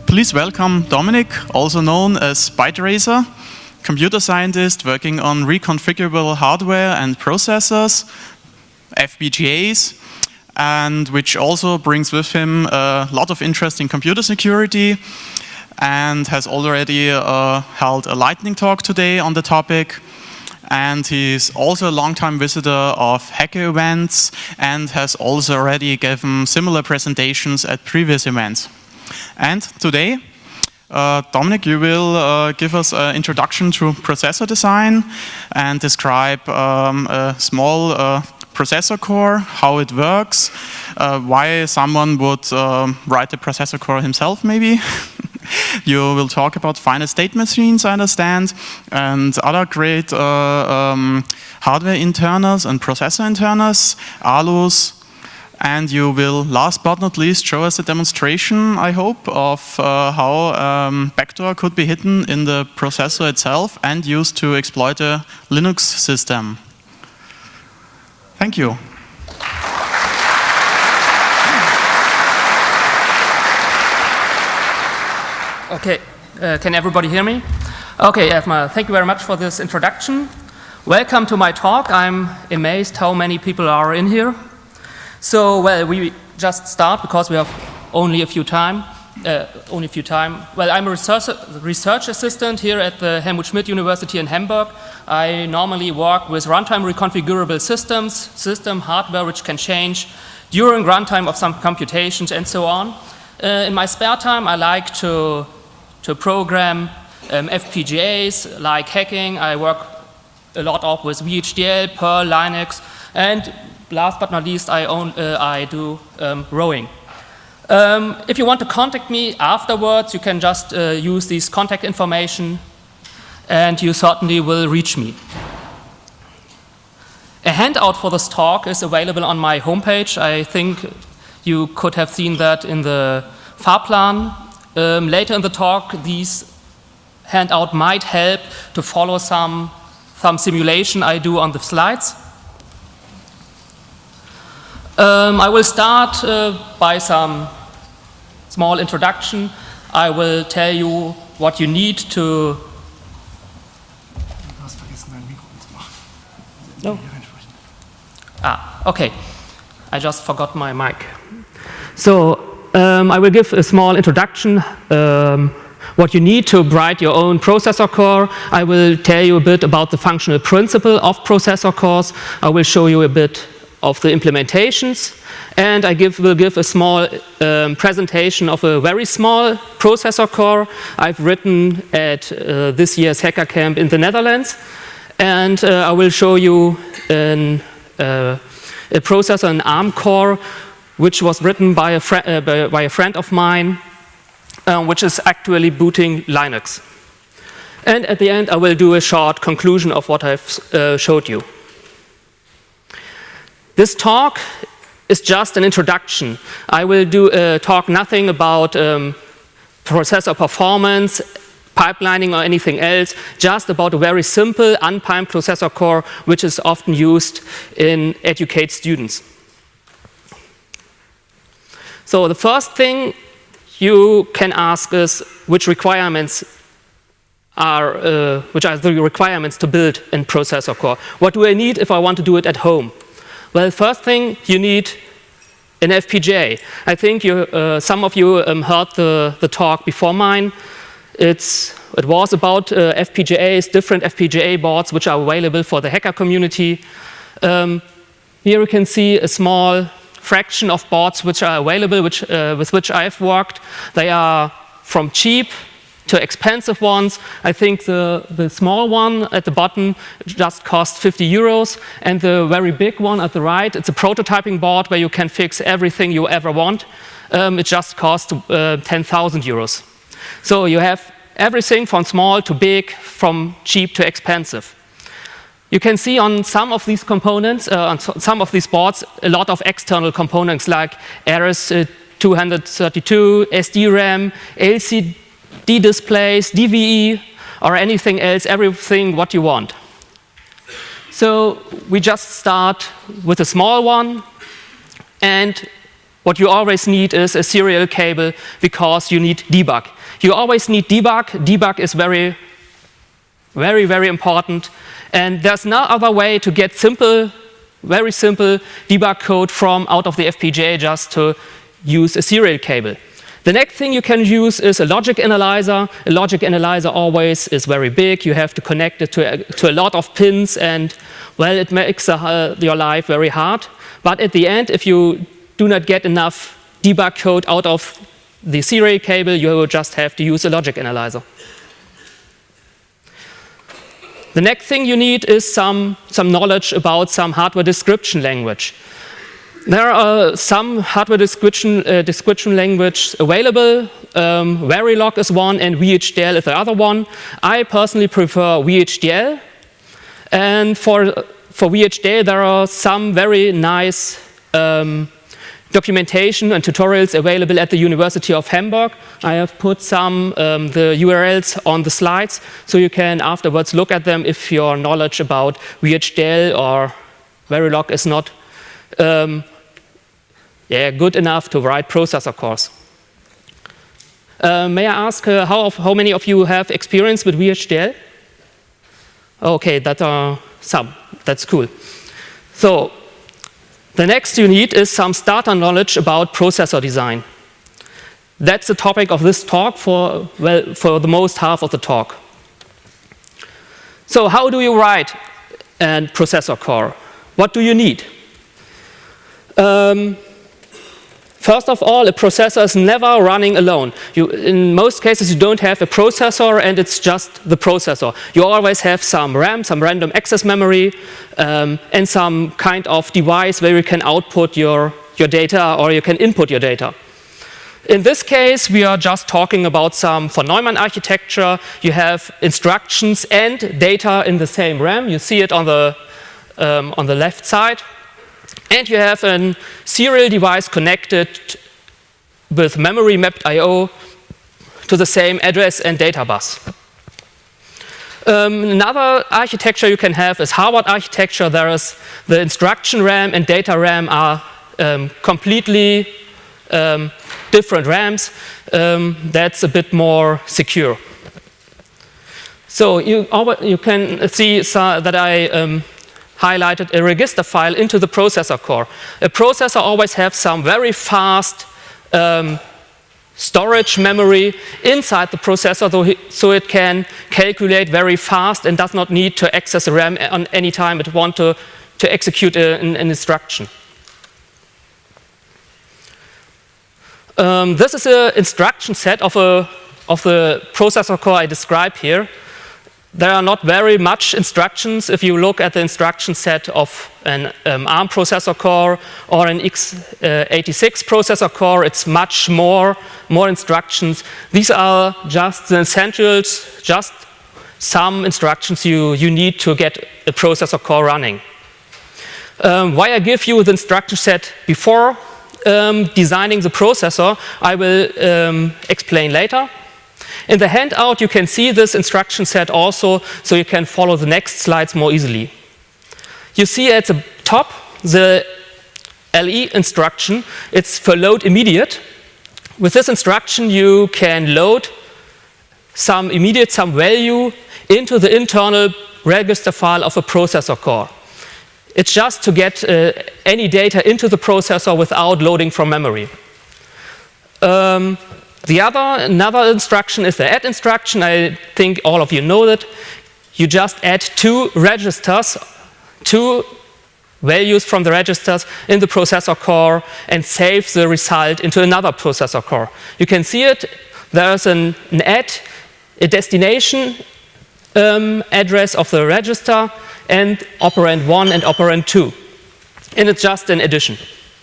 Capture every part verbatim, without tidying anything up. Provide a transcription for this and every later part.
Please welcome Dominic, also known as ByteRacer, computer scientist working on reconfigurable hardware and processors, F P G As, and which also brings with him a lot of interest in computer security, and has already uh, held a lightning talk today on the topic. And he's also a long-time visitor of hacker events and has also already given similar presentations at previous events. And today, uh, Dominic, you will uh, give us an introduction to processor design and describe um, a small uh, processor core, how it works, uh, why someone would uh, write the processor core himself, maybe. You will talk about finite state machines, I understand, and other great uh, um, hardware internals and processor internals, A L Us, and you will, last but not least, show us a demonstration, I hope, of uh, how um, backdoor could be hidden in the processor itself and used to exploit a Linux system. Thank you. Okay, uh, can everybody hear me? Okay, Evma, thank you very much for this introduction. Welcome to my talk. I'm amazed how many people are in here. So, well, we just start because we have only a few time. Uh, only a few time. Well, I'm a research, research assistant here at the Helmut Schmidt University in Hamburg. I normally work with runtime reconfigurable systems, system hardware which can change during runtime of some computations and so on. Uh, in my spare time, I like to to program um, F P G As, like hacking. I work a lot of with V H D L, Perl, Linux, and last but not least, I, own, uh, I do um, rowing. Um, if you want to contact me afterwards, you can just uh, use this contact information, and you certainly will reach me. A handout for this talk is available on my homepage. I think you could have seen that in the Fahrplan. Um, later in the talk, these handout might help to follow some, some simulation I do on the slides. Um, I will start uh, by some small introduction. I will tell you what you need to... No. Ah, okay. I just forgot my mic. So, um, I will give a small introduction, um, what you need to write your own processor core. I will tell you a bit about the functional principle of processor cores. I will show you a bit of the implementations, and I give, will give a small um, presentation of a very small processor core I've written at uh, this year's Hacker Camp in the Netherlands. And uh, I will show you an, uh, a processor, an ARM core, which was written by a, uh, by, by a friend of mine, uh, which is actually booting Linux. And at the end, I will do a short conclusion of what I've uh, showed you. This talk is just an introduction. I will do uh, talk nothing about um, processor performance, pipelining or anything else, just about a very simple unprimed processor core which is often used in educate students. So the first thing you can ask is which requirements are, uh, which are the requirements to build a processor core. What do I need if I want to do it at home? Well, first thing, you need an F P G A. I think you, uh, some of you um, heard the, the talk before mine. It's, it was about uh, F P G As, different F P G A boards which are available for the hacker community. Um, here you can see a small fraction of boards which are available, which, uh, with which I've worked. They are from cheap to expensive ones. I think the, the small one at the bottom just costs fifty euros, and the very big one at the right, it's a prototyping board where you can fix everything you ever want. Um, it just costs uh, ten thousand euros. So you have everything from small to big, from cheap to expensive. You can see on some of these components, uh, on some of these boards, a lot of external components like R S two thirty-two, S D RAM, L C D displays, D V E, or anything else, everything what you want. So we just start with a small one, and what you always need is a serial cable because you need debug. You always need debug. Debug is very, very, very important. And there's no other way to get simple, very simple debug code from out of the F P G A just to use a serial cable. The next thing you can use is a logic analyzer. A logic analyzer always is very big. You have to connect it to a, to a lot of pins, and well, it makes uh, your life very hard. But at the end, if you do not get enough debug code out of the serial cable, you will just have to use a logic analyzer. The next thing you need is some, some knowledge about some hardware description language. There are some hardware description, uh, description language available. Um, Verilog is one and V H D L is the other one. I personally prefer V H D L. And for, for V H D L, there are some very nice um, documentation and tutorials available at the University of Hamburg. I have put some um, the U R Ls on the slides, so you can afterwards look at them if your knowledge about V H D L or Verilog is not um, yeah, good enough to write processor cores. Uh, may I ask uh, how, of, how many of you have experience with V H D L? Okay, that are some. That's cool. So the next you need is some starter knowledge about processor design. That's the topic of this talk for, well, for the most half of the talk. So how do you write a processor core? What do you need? Um, First of all, a processor is never running alone. You, in most cases, you don't have a processor and it's just the processor. You always have some RAM, some random access memory, um, and some kind of device where you can output your, your data or you can input your data. In this case, we are just talking about some von Neumann architecture. You have instructions and data in the same RAM. You see it on the, um, on the left side. And you have a serial device connected with memory mapped I O to the same address and data bus. Um, another architecture you can have is Harvard architecture. There is the instruction RAM and data RAM are um, completely um, different RAMs. Um, that's a bit more secure. So you, you can see so that I um, highlighted a register file into the processor core. A processor always has some very fast um, storage memory inside the processor, so, he, so it can calculate very fast and does not need to access the RAM on any time it wants to, to execute a, an, an instruction. Um, this is an instruction set of, a, of the processor core I described here. There are not very much instructions. If you look at the instruction set of an um, ARM processor core or an x eighty-six processor core, it's much more, more instructions. These are just the essentials, just some instructions you, you need to get a processor core running. Um, why I give you the instruction set before um, designing the processor, I will um, explain later. In the handout, you can see this instruction set also, so you can follow the next slides more easily. You see at the top the L E instruction. It's for load immediate. With this instruction, you can load some immediate, some value into the internal register file of a processor core. It's just to get uh, any data into the processor without loading from memory. Um, The other, another instruction is the add instruction. I think all of you know that. You just add two registers, two values from the registers in the processor core and save the result into another processor core. You can see it. There's an, an add, a destination um, address of the register, and operand one and operand two. And it's just an addition.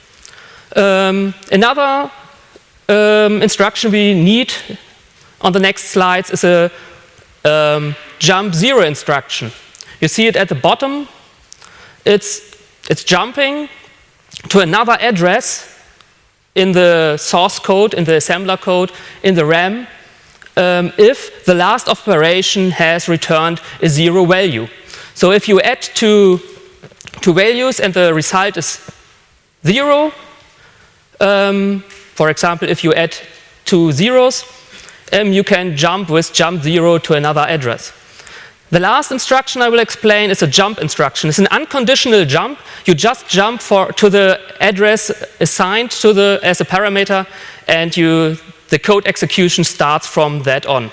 Um, another Um, instruction we need on the next slides is a um, jump zero instruction. You see it at the bottom. It's, it's jumping to another address in the source code, in the assembler code, in the RAM, um, if the last operation has returned a zero value. So if you add two, two values and the result is zero, Um, for example, if you add two zeros, um, you can jump with jump zero to another address. The last instruction I will explain is a jump instruction. It's an unconditional jump. You just jump for, to the address assigned to the, as a parameter, and you, the code execution starts from that on.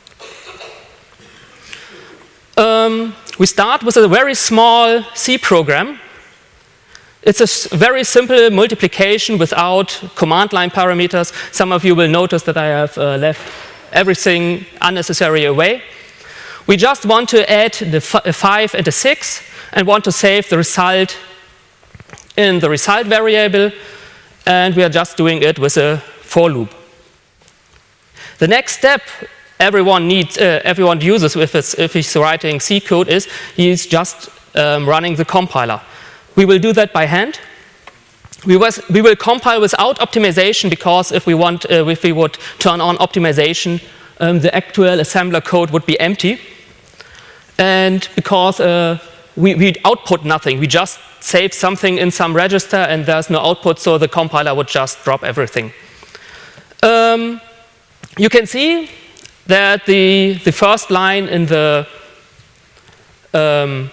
Um, we start with a very small C program. It's a very simple multiplication without command line parameters. Some of you will notice that I have uh, left everything unnecessary away. We just want to add the f a five and a six and want to save the result in the result variable, and we are just doing it with a for loop. The next step everyone needs, uh, everyone uses if, it's, if he's writing C code is he's just um, running the compiler. We will do that by hand. We, was, we will compile without optimization, because if we want, uh, if we would turn on optimization, um, the actual assembler code would be empty. And because uh, we, we output nothing, we just save something in some register and there's no output, so the compiler would just drop everything. Um, you can see that the, the first line in the, um,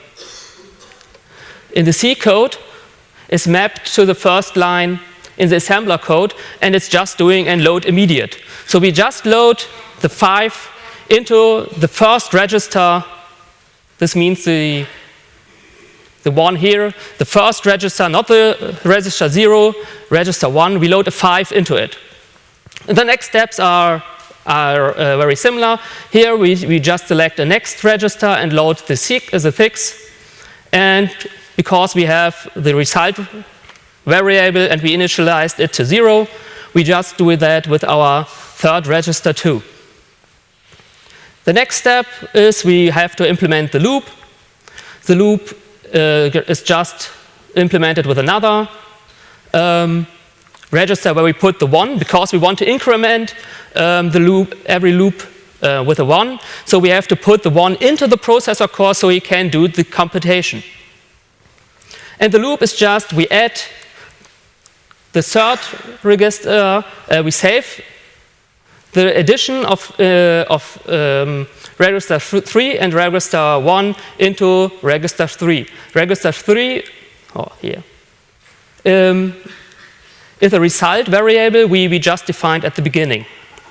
in the C code is mapped to the first line in the assembler code, and it's just doing a load immediate. So we just load the five into the first register. This means the, the one here, the first register, not the register zero, register one, we load a five into it. And the next steps are, are uh, very similar. Here we, we just select the next register and load the six, uh, the six. And because we have the result variable and we initialized it to zero, we just do that with our third register too. The next step is we have to implement the loop. The loop uh, is just implemented with another um, register where we put the one, because we want to increment um, the loop, every loop uh, with a one. So we have to put the one into the processor core so we can do the computation. And the loop is just, we add the third register, uh, we save the addition of, uh, of um, register three and register one into register three. Register three, oh, here, um, is a result variable we, we just defined at the beginning.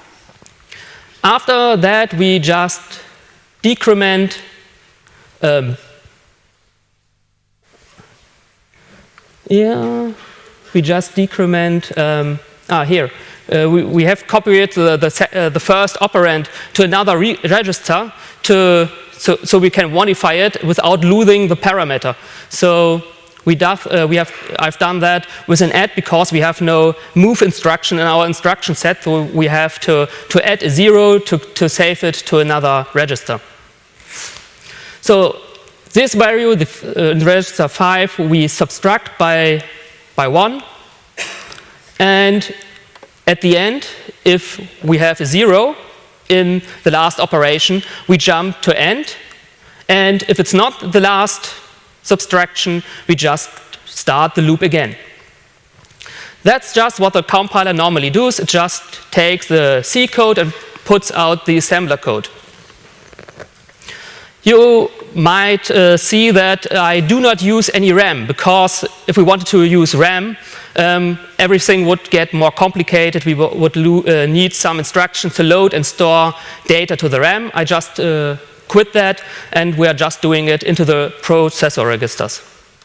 After that, we just decrement um, yeah, we just decrement, um, ah, here. Uh, we, we have copied the, the, uh, the first operand to another re register to, so, so we can modify it without losing the parameter. So we, doth, uh, we have, I've done that with an add, because we have no move instruction in our instruction set, so we have to, to add a zero to, to save it to another register. So this value, the, uh, in register five, we subtract by, by one, and at the end, if we have a zero in the last operation, we jump to end. And if it's not the last subtraction, we just start the loop again. That's just what the compiler normally does. It just takes the C code and puts out the assembler code. You might uh, see that I do not use any RAM, because if we wanted to use RAM, um, everything would get more complicated. We would uh, need some instructions to load and store data to the RAM. I just uh, quit that, and we are just doing it into the processor registers.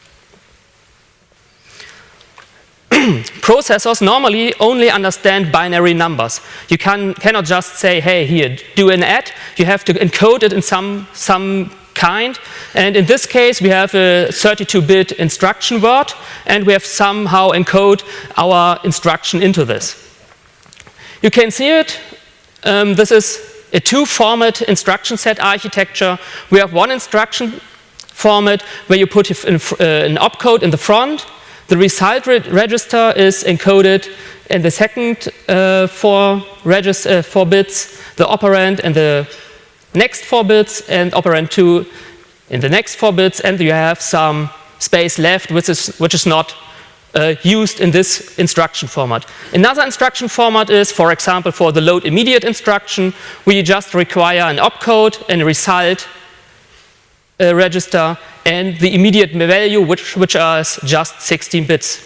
Processors normally only understand binary numbers. You can, cannot just say, hey, here, do an add. You have to encode it in some, some kind. And in this case, we have a thirty-two bit instruction word, and we have somehow encode our instruction into this. You can see it. Um, this is a two-format instruction set architecture. We have one instruction format where you put an opcode in the front. The result re register is encoded in the second uh, four, uh, four bits, the operand and the next four bits, and operand two in the next four bits, and you have some space left which is, which is not uh, used in this instruction format. Another instruction format is, for example, for the load immediate instruction, we just require an opcode and a result uh, register and the immediate value, which, which is just sixteen bits.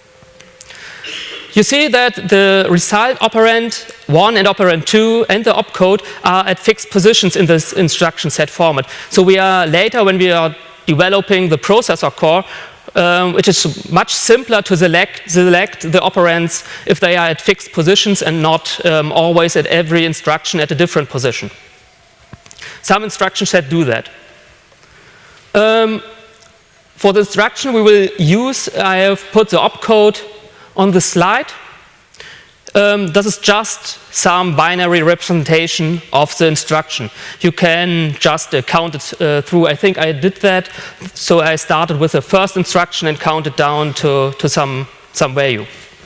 You see that the result operand one and operand two and the opcode are at fixed positions in this instruction set format. So we are later, when we are developing the processor core, um, it is much simpler to select, select the operands if they are at fixed positions and not um, always at every instruction at a different position. Some instruction sets do that. Um, for the instruction we will use, I have put the opcode on the slide. Um, this is just some binary representation of the instruction. You can just uh, count it uh, through. I think I did that. So I started with the first instruction and counted down to, to some, some value.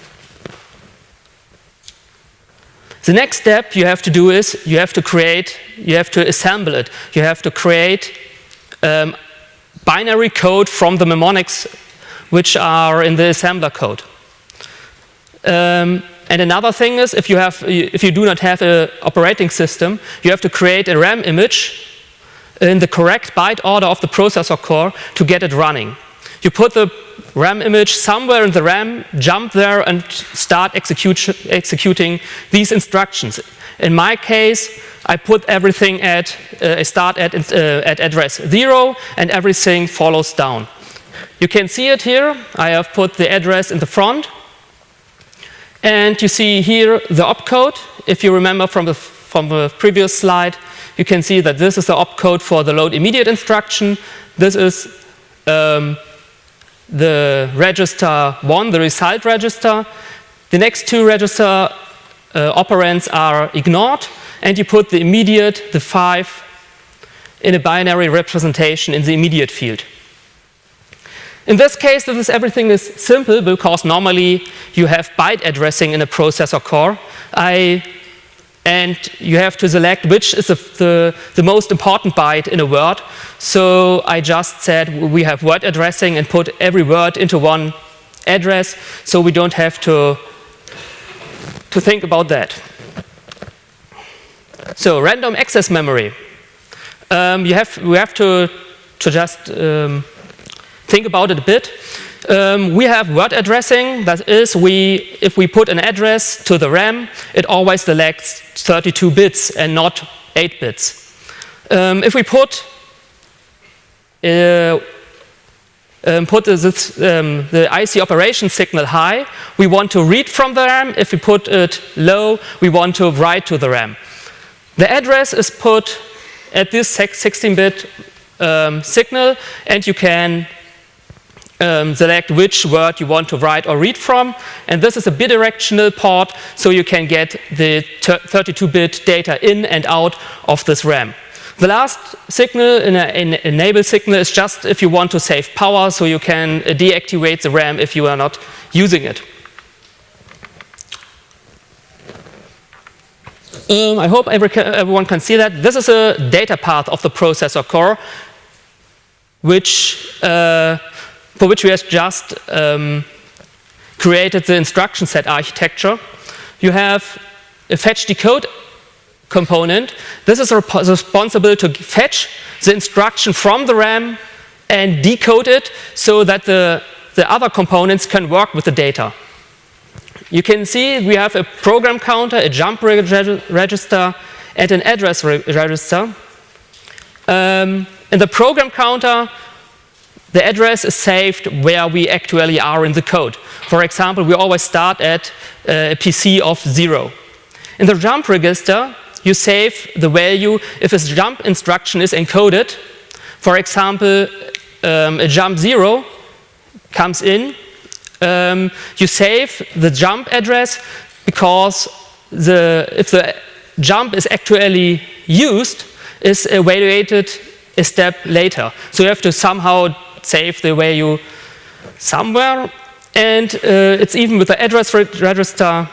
The next step you have to do is you have to create, you have to assemble it. You have to create um, binary code from the mnemonics which are in the assembler code. Um, and another thing is, if you have, if you do not have an operating system, you have to create a RAM image in the correct byte order of the processor core to get it running. You put the RAM image somewhere in the RAM, jump there, and start execute, executing these instructions. In my case, I put everything at, uh, I start at, uh, at address zero, and everything follows down. You can see it here. I have put the address in the front. And you see here the opcode. If you remember from the, from the previous slide, you can see that this is the opcode for the load immediate instruction. This is um, the register one, the result register. The next two register uh, operands are ignored, and you put the immediate, the five, in a binary representation in the immediate field. In this case, this everything is simple because normally you have byte addressing in a processor core. I, and you have to select which is the, the, the most important byte in a word. So I just said we have word addressing and put every word into one address, so we don't have to, to think about that. So random access memory. Um, you have, we have to, to just um, think about it a bit. Um, we have word addressing. That is, we, if we put an address to the RAM, it always selects thirty-two bits and not eight bits. Um, if we put uh, um, put this, um, the I C operation signal high, we want to read from the RAM. If we put it low, we want to write to the RAM. The address is put at this sixteen bit um, signal, and you can Um, select which word you want to write or read from. And this is a bidirectional port, so you can get the thirty-two bit data in and out of this RAM. The last signal, in an enable signal, is just if you want to save power, so you can deactivate the RAM if you are not using it. Um, I hope every, everyone can see that. This is a data path of the processor core, which uh, for which we have just um, created the instruction set architecture. You have a fetch decode component. This is responsible to fetch the instruction from the RAM and decode it so that the, the other components can work with the data. You can see we have a program counter, a jump reg register, and an address re register. Um, in the program counter, the address is saved where we actually are in the code. For example, we always start at uh, a P C of zero. In the jump register, you save the value if a jump instruction is encoded. For example, um, a jump zero comes in. Um, you save the jump address because the, if the jump is actually used, is evaluated a step later. So you have to somehow save the value somewhere, and uh, it's even with the address re register.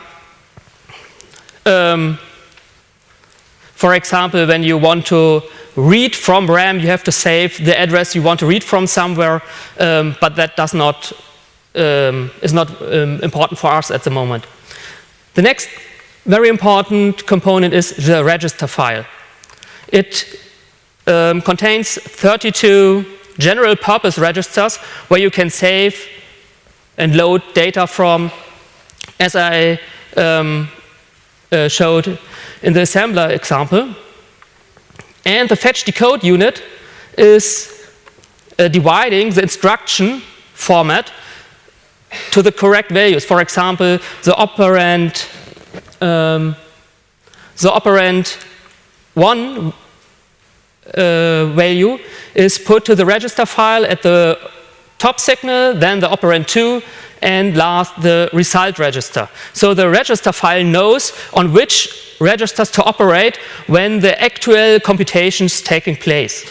Um, for example, when you want to read from RAM, you have to save the address you want to read from somewhere, um, but that does not um, is not um, important for us at the moment. The next very important component is the register file. It um, contains thirty-two general purpose registers where you can save and load data from, as I um, uh, showed in the assembler example. And the fetch decode unit is uh, dividing the instruction format to the correct values. For example, the operand, um, the operand one uh, value is put to the register file at the top signal, then the operand two, and last the result register. So the register file knows on which registers to operate when the actual computation is taking place.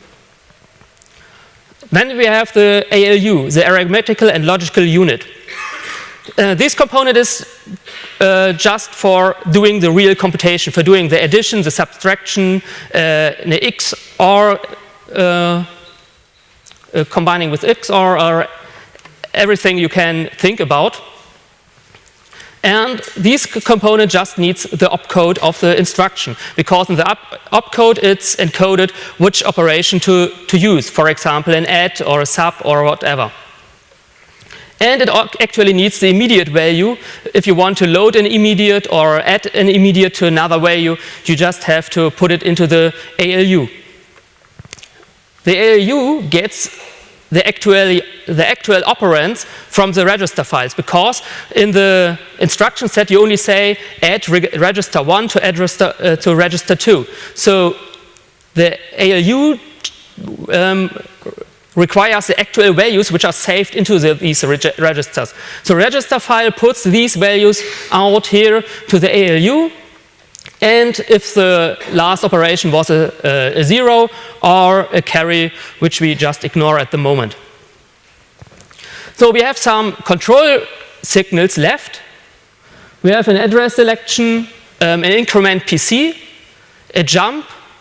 Then we have the A L U, the arithmetical and logical unit. Uh, this component is uh, just for doing the real computation, for doing the addition, the subtraction, uh, the X or uh, uh, combining with X or, or everything you can think about. And this component just needs the opcode of the instruction, because in the op opcode it's encoded which operation to, to use, for example an add or a sub or whatever. And it actually needs the immediate value. If you want to load an immediate or add an immediate to another value, you just have to put it into the A L U. The A L U gets the actual, the actual operands from the register files, because in the instruction set you only say add reg register one to, add register, uh, to register two. So the A L U um, requires the actual values which are saved into the, these reg registers. So register file puts these values out here to the A L U, and if the last operation was a, a, a zero or a carry, which we just ignore at the moment. So we have some control signals left. We have an address selection, um, an increment P C, a jump.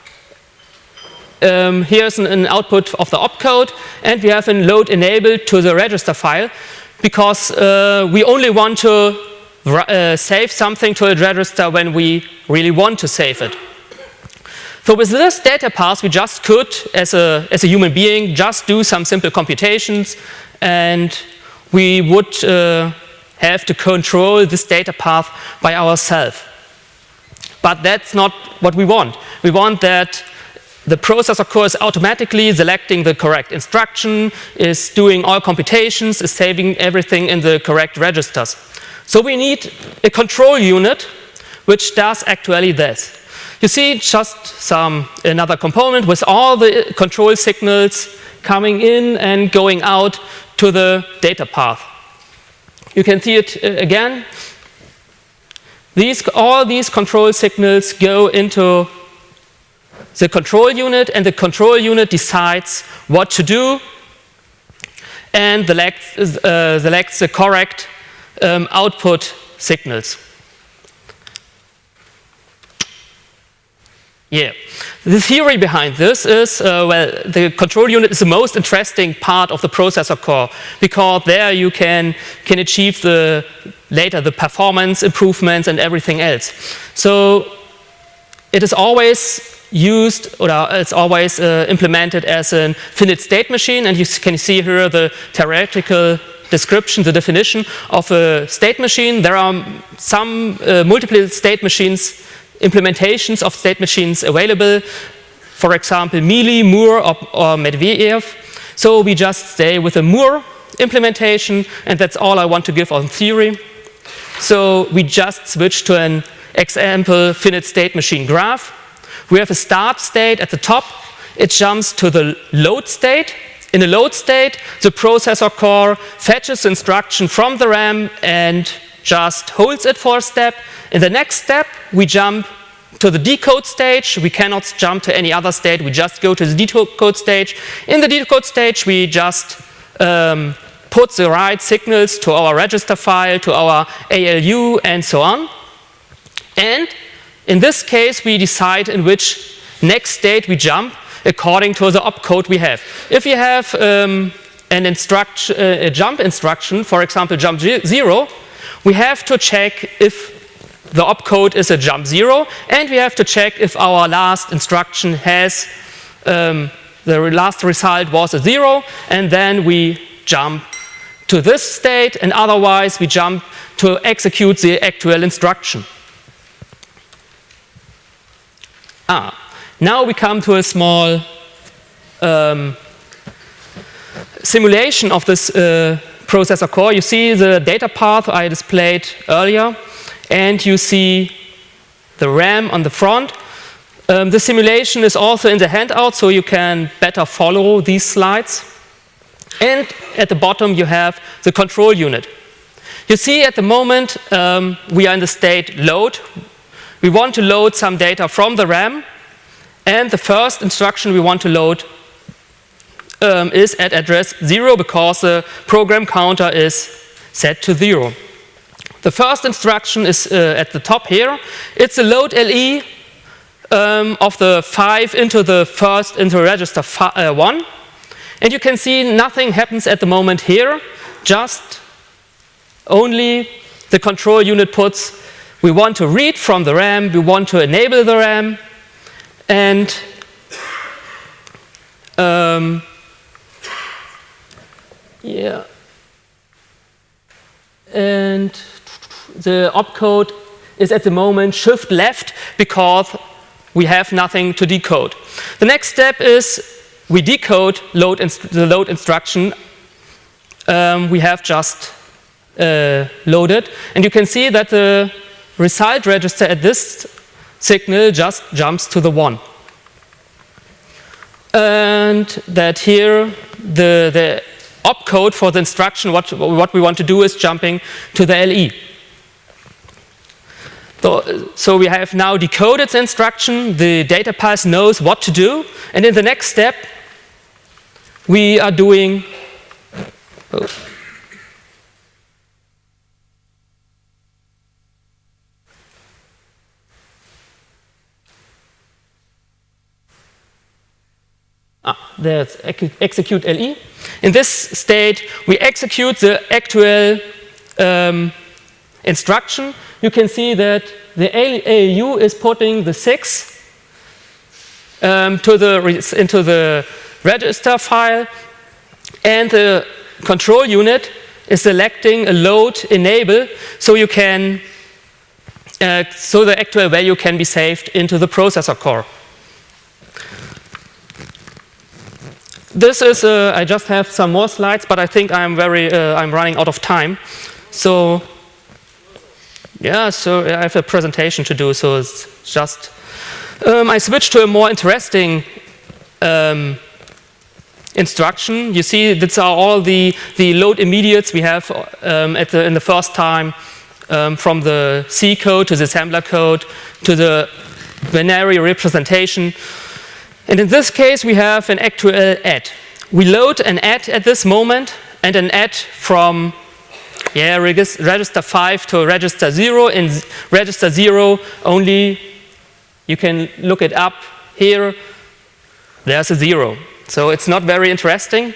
Um, here's an, an output of the opcode, and we have a load enabled to the register file, because uh, we only want to uh, save something to a register when we really want to save it. So with this data path, we just could, as a, as a human being, just do some simple computations, and we would uh, have to control this data path by ourselves. But that's not what we want. We want that the process, of course, automatically selecting the correct instruction, is doing all computations, is saving everything in the correct registers. So we need a control unit which does actually this. You see just some another component with all the control signals coming in and going out to the data path. You can see it uh, again. These, all these control signals go into the control unit, and the control unit decides what to do and selects, uh, selects the correct um, output signals. Yeah. The theory behind this is, uh, well, the control unit is the most interesting part of the processor core, because there you can, can achieve the, later the performance improvements and everything else. So it is always used, or it's always uh, implemented as a finite state machine, and you can see here the theoretical description, the definition of a state machine. There are some uh, multiple state machines, implementations of state machines available, for example Mealy, Moore or, or Medvedev. So we just stay with a Moore implementation, and that's all I want to give on theory. So we just switch to an example finite state machine graph. We have a start state at the top. It jumps to the load state. In the load state, the processor core fetches instruction from the RAM and just holds it for a step. In the next step, we jump to the decode stage. We cannot jump to any other state. We just go to the decode stage. In the decode stage, we just um, put the right signals to our register file, to our A L U, and so on. And in this case, we decide in which next state we jump according to the opcode we have. If you have um, an instruction, uh, a jump instruction, for example, jump zero, we have to check if the opcode is a jump zero, and we have to check if our last instruction has, um, the last result was a zero, and then we jump to this state, and otherwise we jump to execute the actual instruction. Ah, now we come to a small um, simulation of this uh, processor core. You see the data path I displayed earlier, and you see the RAM on the front. Um, the simulation is also in the handout, so you can better follow these slides. And at the bottom you have the control unit. You see at the moment um, we are in the state load. We want to load some data from the RAM, and the first instruction we want to load um, is at address zero, because the program counter is set to zero. The first instruction is uh, at the top here. It's a load L E um, of the five into the first into register uh, one. And you can see nothing happens at the moment here, just only the control unit puts, we want to read from the RAM, we want to enable the RAM, and um, yeah, and the opcode is at the moment shift left, because we have nothing to decode. The next step is we decode load the load instruction um, we have just uh, loaded, and you can see that the result register at this signal just jumps to the one, and that here the, the opcode for the instruction, what, what we want to do is jumping to the L E. So, so we have now decoded the instruction, the data path knows what to do, and in the next step we are doing oh, ah, there's execute L E. In this state we execute the actual um, instruction. You can see that the A L U is putting the six um, to the into the register file, and the control unit is selecting a load enable, so you can uh, so the actual value can be saved into the processor core. This is uh, I just have some more slides, but I think I'm very uh, I'm running out of time. So yeah, so I have a presentation to do, so it's just um, I switched to a more interesting um, instruction. You see, these are all the, the load immediates we have um, at the, in the first time, um, from the C code to the assembler code to the binary representation. And in this case, we have an actual add. We load an add at this moment, and an add from yeah, register five to register zero. In register zero only, you can look it up here, there's a zero. So it's not very interesting,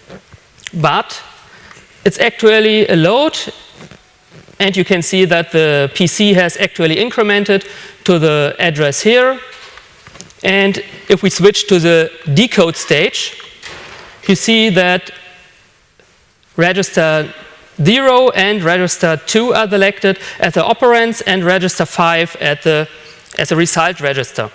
but it's actually a load, and you can see that the P C has actually incremented to the address here. And if we switch to the decode stage, you see that register zero and register two are selected as the operands, and register five at the, as a result register.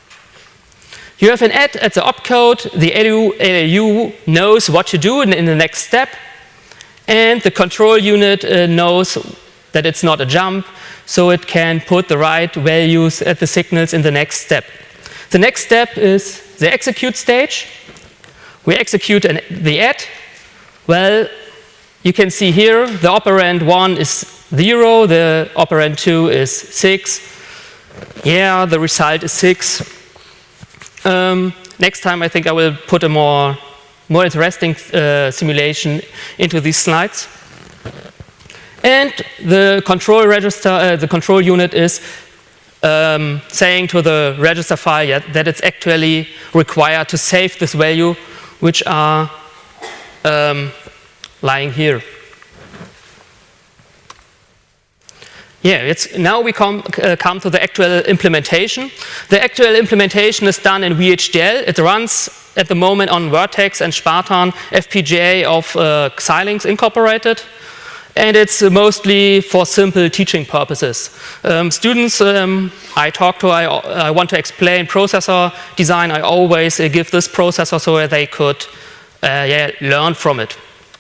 You have an add at the opcode. The A L U knows what to do in, in the next step, and the control unit uh, knows that it's not a jump, so it can put the right values at the signals in the next step. The next step is the execute stage. We execute an, the add. Well, you can see here the operand one is zero, the operand two is six. Yeah, the result is six. Um, next time I think I will put a more, more interesting uh, simulation into these slides. And the control register, uh, the control unit is um, saying to the register file yeah, that it's actually required to save this value, which are um, lying here. Yeah, it's, now we come, uh, come to the actual implementation. The actual implementation is done in V H D L. It runs at the moment on Vertex and Spartan F P G A of uh, Xilinx Incorporated. And it's uh, mostly for simple teaching purposes. Um, students um, I talk to, I, I want to explain processor design, I always uh, give this processor so that they could uh, yeah, learn from it.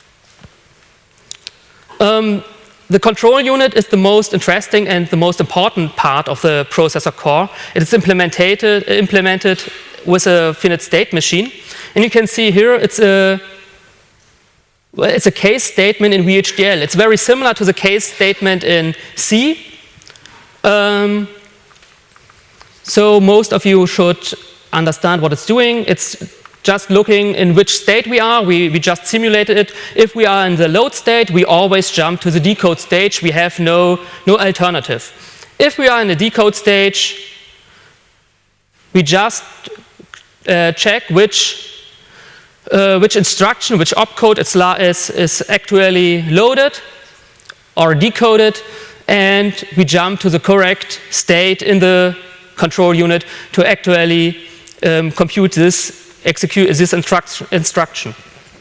Um, The control unit is the most interesting and the most important part of the processor core. It is implemented, implemented with a finite state machine. And you can see here it's a, well, it's a case statement in V H D L. It's very similar to the case statement in C. Um, so most of you should understand what it's doing. It's just looking in which state we are. We, we just simulated it. If we are in the load state, we always jump to the decode stage. We have no, no alternative. If we are in the decode stage, we just uh, check which, uh, which instruction, which opcode is, is, is actually loaded or decoded, and we jump to the correct state in the control unit to actually um, compute this execute this instruction. instruction.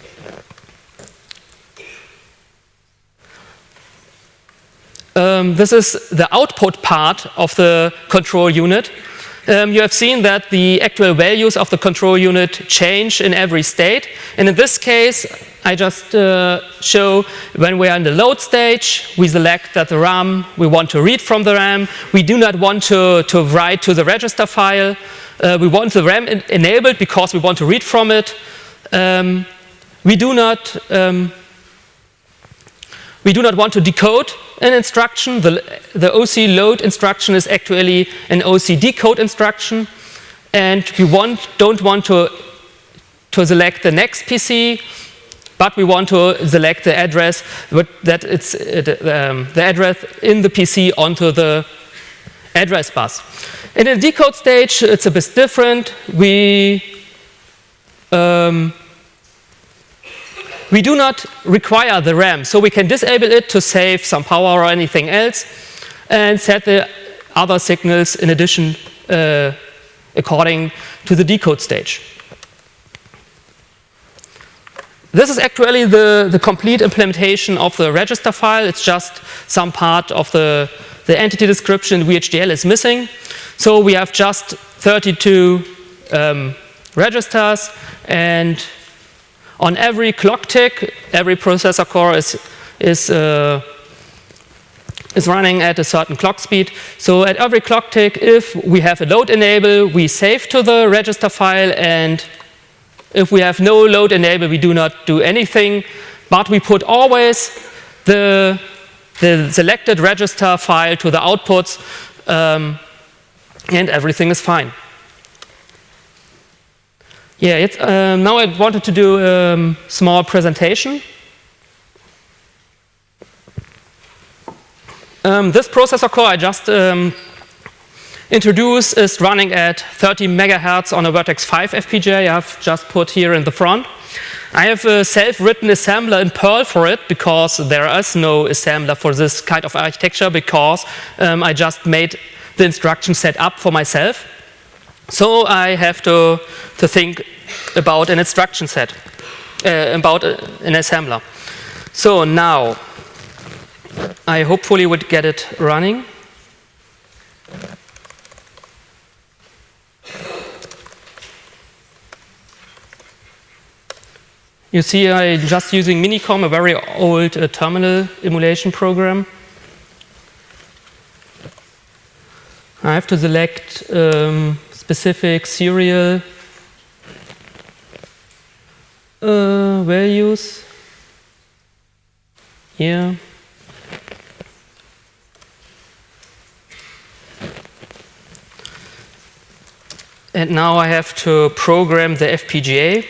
Um, this is the output part of the control unit. Um, you have seen that the actual values of the control unit change in every state. And in this case, I just uh, show when we are in the load stage, we select that the RAM, we want to read from the RAM. We do not want to, to write to the register file. Uh, we want the RAM en enabled because we want to read from it. Um, we do not um, we do not want to decode an instruction. The, the O C load instruction is actually an O C decode instruction, and we want don't want to to select the next P C, but we want to select the address that it's uh, the, um, the address in the P C onto the address bus. In the decode stage, it's a bit different. We um, we do not require the RAM, so we can disable it to save some power or anything else, and set the other signals in addition uh, according to the decode stage. This is actually the, the complete implementation of the register file. It's just some part of the, the entity description in V H D L is missing. So we have just thirty-two um, registers, and on every clock tick, every processor core is, is, uh, is running at a certain clock speed. So at every clock tick, if we have a load enable, we save to the register file, and if we have no load enable, we do not do anything, but we put always the, the selected register file to the outputs, um, and everything is fine. Yeah, it's, um, now I wanted to do a um, small presentation. Um, this processor core I just um, introduced is running at thirty megahertz on a Vertex five F P G A. I have just put here in the front. I have a self-written assembler in Perl for it because there is no assembler for this kind of architecture, because um, I just made the instruction set up for myself. So I have to, to think about an instruction set, uh, about a, an assembler. So now, I hopefully would get it running. You see, I'm just using Minicom, a very old uh, terminal emulation program. I have to select um, specific serial uh, values here. And now I have to program the F P G A.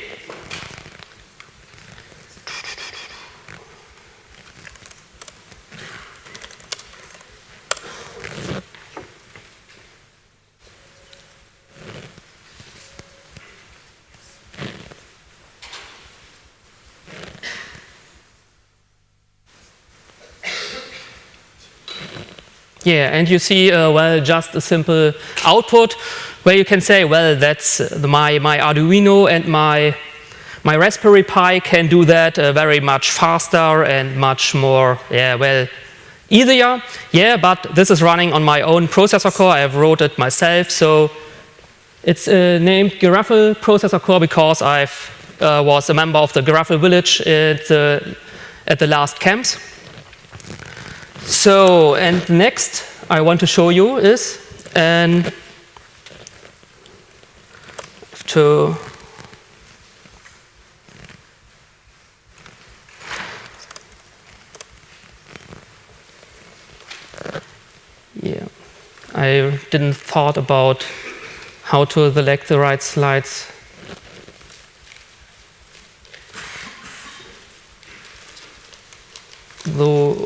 Yeah, and you see, uh, well, just a simple output where you can say, well, that's the, my, my Arduino and my, my Raspberry Pi can do that uh, very much faster and much more, yeah, well, easier. Yeah, but this is running on my own processor core. I have wrote it myself, so it's uh, named Giraffel processor core because I uh, was a member of the Giraffel village at the, at the last camps. So, and next I want to show you is, and to yeah, I didn't thought about how to select the right slides. Though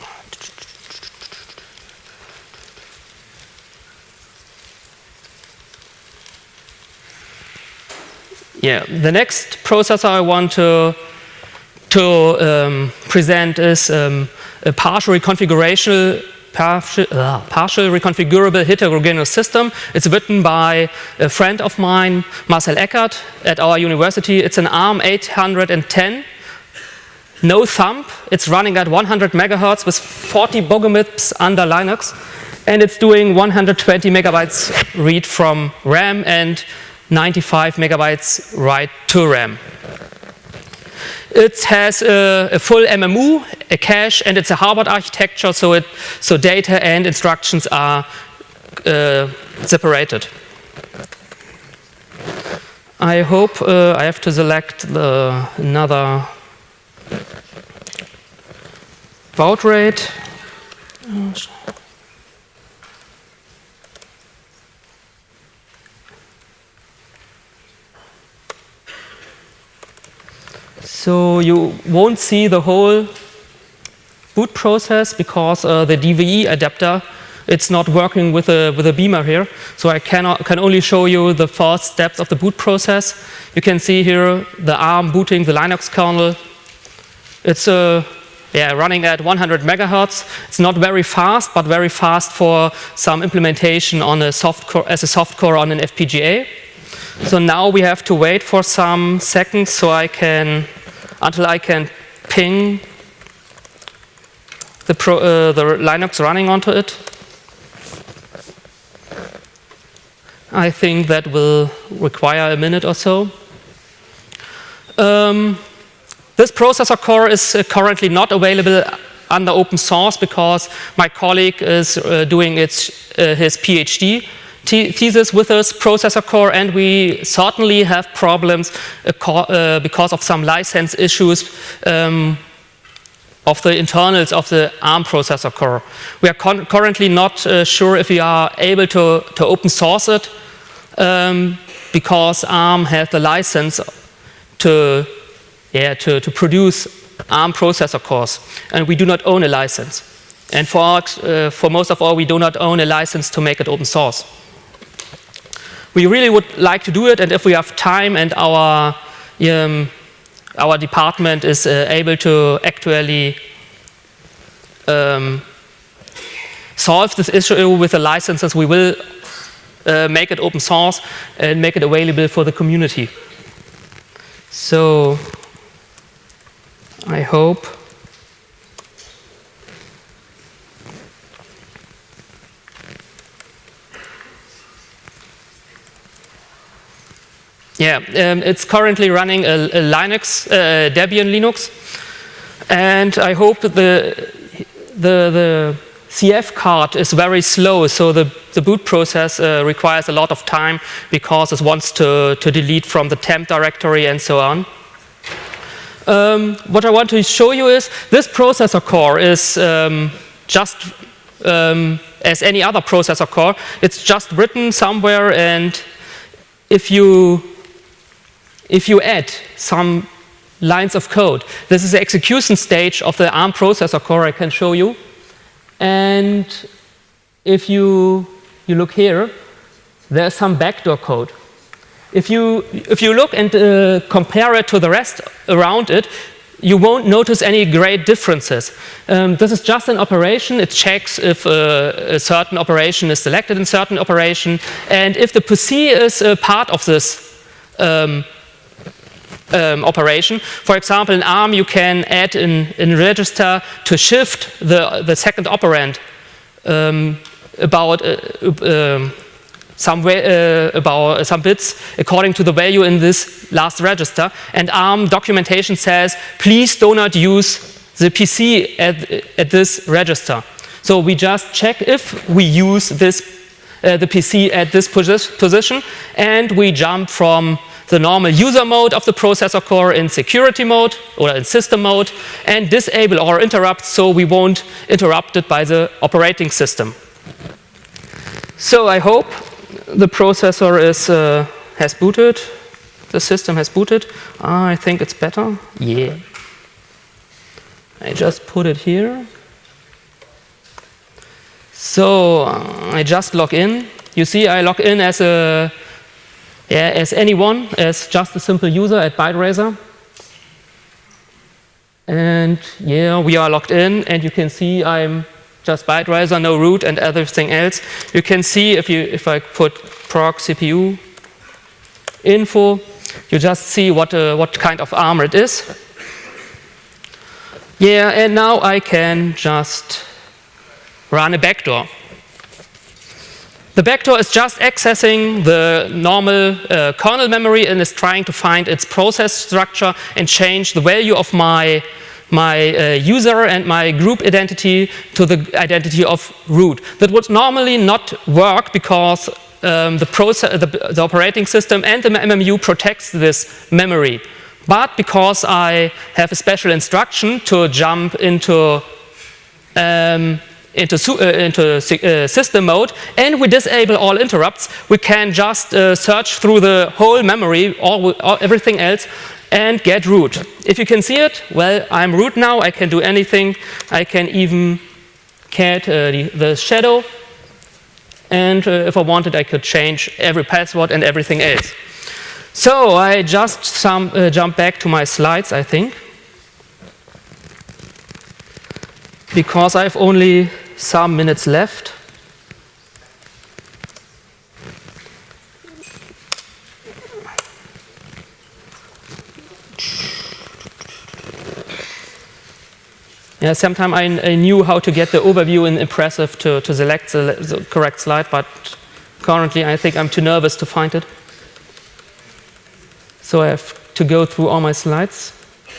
yeah, the next processor I want to to um, present is um, a partial reconfiguration. Partial, uh, partial reconfigurable heterogeneous system. It's written by a friend of mine, Marcel Eckert, at our university. It's an ARM eight ten, no thumb. It's running at one hundred megahertz with forty bogomibs under Linux, and it's doing one hundred twenty megabytes read from RAM and ninety-five megabytes write to RAM. It has a, a full M M U, a cache, and it's a Harvard architecture, so, it, so data and instructions are uh, separated. I hope uh, I have to select the, another baud rate. So you won't see the whole boot process because uh, the D V E adapter, it's not working with a, with a beamer here. So I cannot, can only show you the first steps of the boot process. You can see here the ARM booting the Linux kernel. It's uh, yeah, running at one hundred megahertz. It's not very fast, but very fast for some implementation on a soft core, as a soft core on an F P G A. So now we have to wait for some seconds so I can, until I can ping the, pro, uh, the Linux running onto it. I think that will require a minute or so. Um, this processor core is uh, currently not available under open source because my colleague is uh, doing its, uh, his PhD thesis with this processor core, and we certainly have problems uh, because of some license issues um, of the internals of the ARM processor core. We are currently not uh, sure if we are able to, to open source it um, because ARM has the license to, yeah, to, to produce ARM processor cores, and we do not own a license. And for, uh, for most of all, we do not own a license to make it open source. We really would like to do it, and if we have time and our, um, our department is uh, able to actually um, solve this issue with the licenses, we will uh, make it open source and make it available for the community. So I hope Yeah, um, it's currently running a, a Linux, uh, Debian Linux, and I hope the, the, the C F card is very slow, so the, the boot process uh, requires a lot of time because it wants to, to delete from the temp directory and so on. Um, what I want to show you is this processor core is um, just um, as any other processor core. It's just written somewhere, and if you If you add some lines of code, this is the execution stage of the ARM processor core I can show you. And if you, you look here, there's some backdoor code. If you, if you look and uh, compare it to the rest around it, you won't notice any great differences. Um, this is just an operation. It checks if uh, a certain operation is selected in certain operation, and if the P C is a part of this um, um, operation. For example, in ARM, you can add in, in register to shift the, the second operand um, about uh, uh, some way, uh, about some bits according to the value in this last register. And ARM documentation says, please do not use the P C at, at this register. So we just check if we use this, uh, the P C at this posi position, and we jump from the normal user mode of the processor core in security mode or in system mode and disable or interrupt so we won't interrupt it by the operating system. So I hope the processor is, uh, has booted, the system has booted. Ah, I think it's better. Yeah. I just put it here. So uh, I just log in. You see I log in as a yeah, as anyone, as just a simple user at ByteRacer. And yeah, we are logged in, and you can see I'm just ByteRacer, no root and everything else. You can see if you if I put proc C P U info, you just see what uh, what kind of ARM it is. Yeah, and now I can just run a backdoor. The backdoor is just accessing the normal uh, kernel memory and is trying to find its process structure and change the value of my my uh, user and my group identity to the identity of root. That would normally not work because um, the, process, the, the operating system and the M M U protects this memory. But because I have a special instruction to jump into um, into, uh, into uh, system mode, and we disable all interrupts, we can just uh, search through the whole memory, all, all, everything else, and get root. If you can see it, well, I'm root now, I can do anything. I can even cat uh, the, the shadow, and uh, if I wanted, I could change every password and everything else. So I just some, uh, jump back to my slides, I think, because I have only some minutes left. Yeah, sometimes I, I knew how to get the overview in Impressive to, to select the, the correct slide, but currently I think I'm too nervous to find it. So I have to go through all my slides.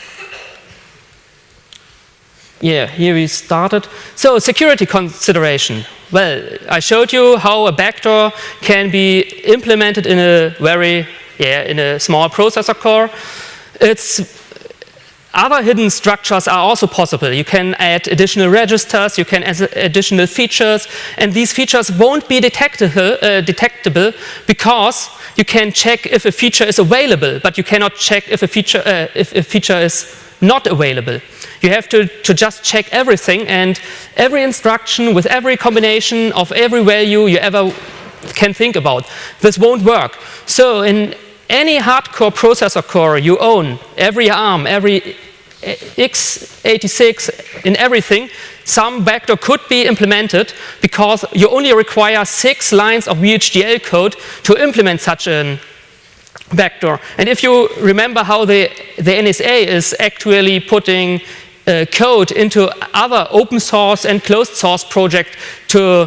Yeah, here we started. So security consideration. Well, I showed you how a backdoor can be implemented in a very, yeah, in a small processor core. It's other hidden structures are also possible. You can add additional registers, you can add additional features, and these features won't be detectable, uh, detectable because you can check if a feature is available, but you cannot check if a feature, uh, if a feature is not available. You have to, to just check everything, and every instruction with every combination of every value you ever can think about. This won't work. So in any hardcore processor core you own, every ARM, every x eighty-six, in everything, some backdoor could be implemented because you only require six lines of V H D L code to implement such a backdoor. And if you remember how the, the N S A is actually putting uh, code into other open source and closed source projects to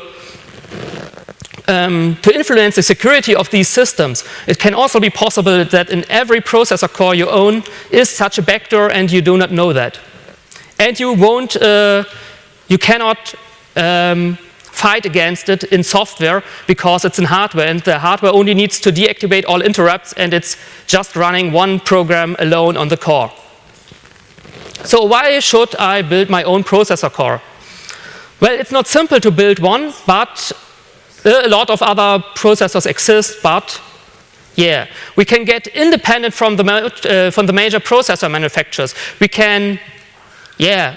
Um, to influence the security of these systems, it can also be possible that in every processor core you own is such a backdoor and you do not know that. And you won't, uh, you cannot um, fight against it in software because it's in hardware, and the hardware only needs to deactivate all interrupts, and it's just running one program alone on the core. So why should I build my own processor core? Well, it's not simple to build one, but a lot of other processors exist, but yeah, we can get independent from the, uh, from the major processor manufacturers. We can, yeah,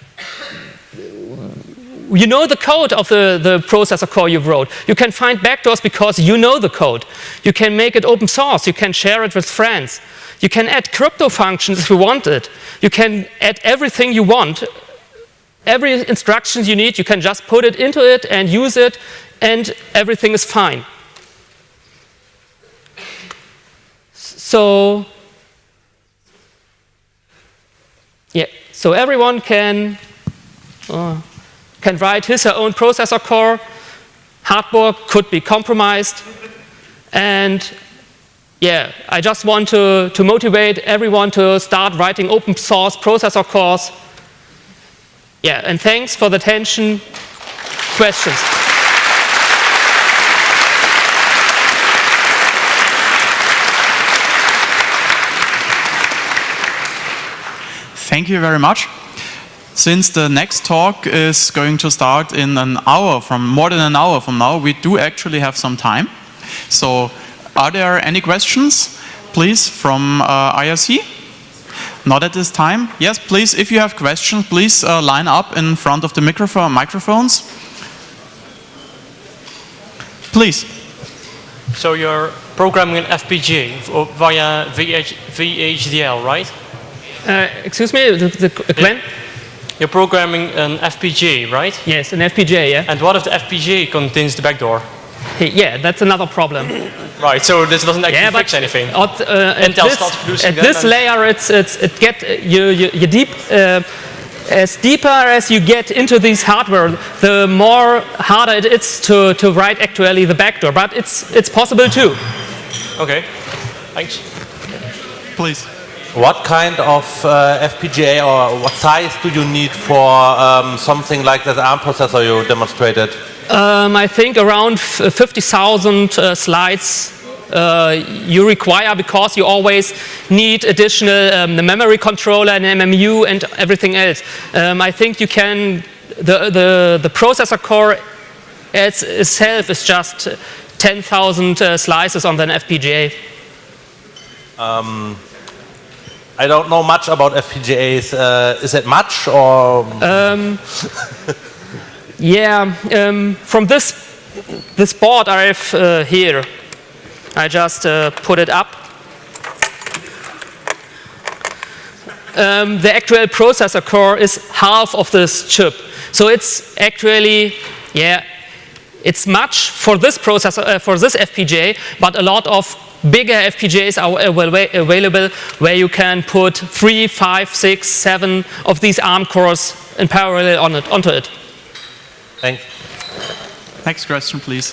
you know the code of the, the processor core you wrote. You can find backdoors because you know the code. You can make it open source. You can share it with friends. You can add crypto functions if you want it. You can add everything you want. Every instruction you need, you can just put it into it and use it, and everything is fine. So, yeah, so everyone can, uh, can write his or her own processor core. Hardware could be compromised. And yeah, I just want to, to motivate everyone to start writing open source processor cores. Yeah, and thanks for the attention. Questions? Thank you very much. Since the next talk is going to start in an hour, from more than an hour from now, we do actually have some time. So, are there any questions, please, from uh, I R C? Not at this time. Yes, please, if you have questions, please uh, line up in front of the microphone, microphones. Please. So you're programming an F P G A via V H D L, right? Uh, excuse me, the, the, Glenn? You're programming an F P G A, right? Yes, an F P G A, yeah. And what if the F P G A contains the backdoor? Hey, yeah, that's another problem. Right, so this doesn't actually yeah, fix anything. At, uh, at Intel this, starts producing at them this layer, it's, it's, it get you, you, you deep. Uh, as deeper as you get into this hardware, the more harder it is to, to write actually the backdoor. But it's it's possible too. Okay, thanks. Please. What kind of uh, F P G A or what size do you need for um, something like that ARM processor you demonstrated? Um, I think around fifty thousand uh, slides uh, you require, because you always need additional um, the memory controller and M M U and everything else. Um, I think you can, the, the, the processor core as itself is just ten thousand uh, slices on an F P G A. Um, I don't know much about F P G As. Uh, is it much or? Um, yeah, um, from this this board I have uh, here, I just uh, put it up. Um, the actual processor core is half of this chip, so it's actually, yeah, it's much for this processor uh, for this F P G A, but a lot of bigger F P G As are available where you can put three, five, six, seven of these ARM cores in parallel on it, onto it. Thanks. Next question, please.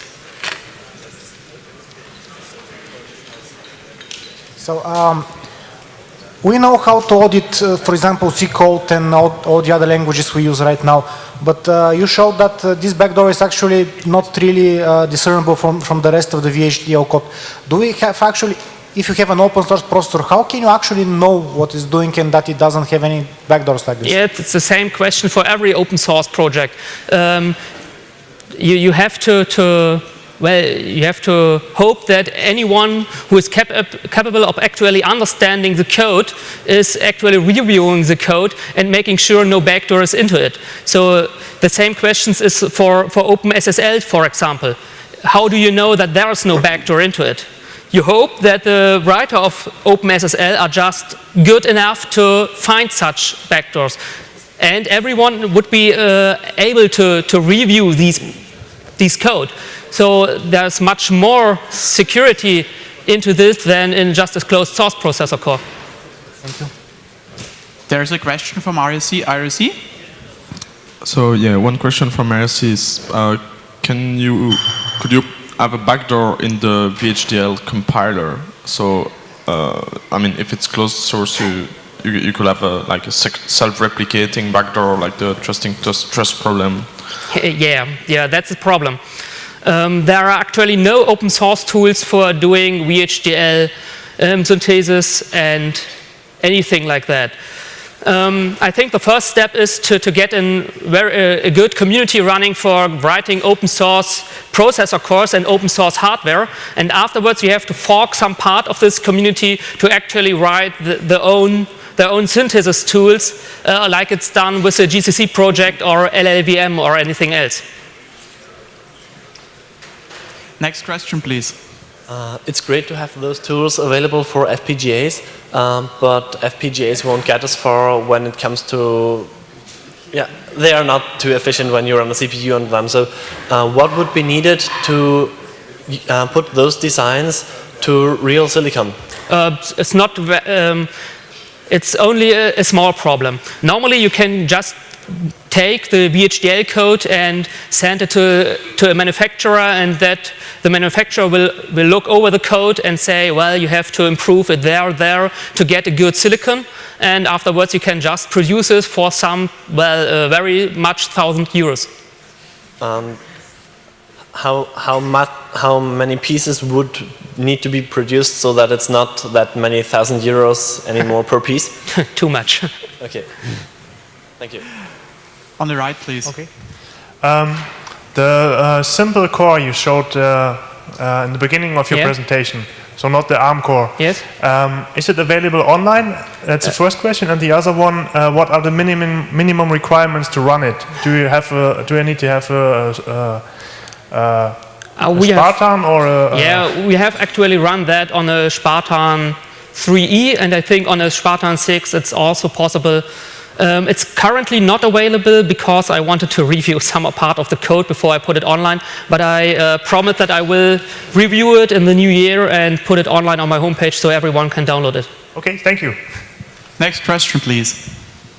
So um, we know how to audit, uh, for example, C code and all, all the other languages we use right now. But uh, you showed that uh, this backdoor is actually not really uh, discernible from, from the rest of the V H D L code. Do we have actually, if you have an open source processor, how can you actually know what it's doing and that it doesn't have any backdoors like this? Yeah, it's the same question for every open source project. Um, you, you have to, to, well, you have to hope that anyone who is cap capable of actually understanding the code is actually reviewing the code and making sure no backdoor is into it. So the same questions is for, for OpenSSL, for example. How do you know that there is no backdoor into it? You hope that the writer of OpenSSL are just good enough to find such backdoors. And everyone would be uh, able to, to review these, these code. So there's much more security into this than in just a closed source processor core. Thank you. There's a question from I R C. I R C? So yeah, one question from I R C is, uh, can you, could you have a backdoor in the V H D L compiler? So, uh, I mean, if it's closed source, you, you, you could have a, like a self-replicating backdoor, like the trusting trust problem. Yeah, yeah, that's the problem. Um, there are actually no open source tools for doing V H D L um, synthesis and anything like that. Um, I think the first step is to, to get in very, uh, a good community running for writing open source processor cores and open source hardware, and afterwards you have to fork some part of this community to actually write the, the own, their own synthesis tools, uh, like it's done with a G C C project or L L V M or anything else. Next question, please. Uh, it's great to have those tools available for F P G As, um, but F P G As won't get as far when it comes to, yeah, they are not too efficient when you run a C P U on them. So uh, what would be needed to uh, put those designs to real silicon? Uh, it's not, um, it's only a, a small problem. Normally you can just take the V H D L code and send it to, to a manufacturer, and that the manufacturer will, will look over the code and say, well, you have to improve it there, there to get a good silicon, and afterwards you can just produce it for some, well, uh, very much thousand euros. Um, how, how, much, how many pieces would need to be produced so that it's not that many thousand euros anymore per piece? Too much. Okay, thank you. On the right, please. Okay. Um, the uh, simple core you showed uh, uh, in the beginning of your yeah. presentation, so not the ARM core. Yes. Um, is it available online? That's the first question. And the other one, uh, what are the minimum minimum requirements to run it? Do you have a, do I need to have a, a, a, a uh, we Spartan have, or a, a yeah, we have actually run that on a Spartan three E, and I think on a Spartan six it's also possible. Um, it's currently not available because I wanted to review some part of the code before I put it online, but I uh, promise that I will review it in the new year and put it online on my homepage so everyone can download it. Okay, thank you. Next question, please.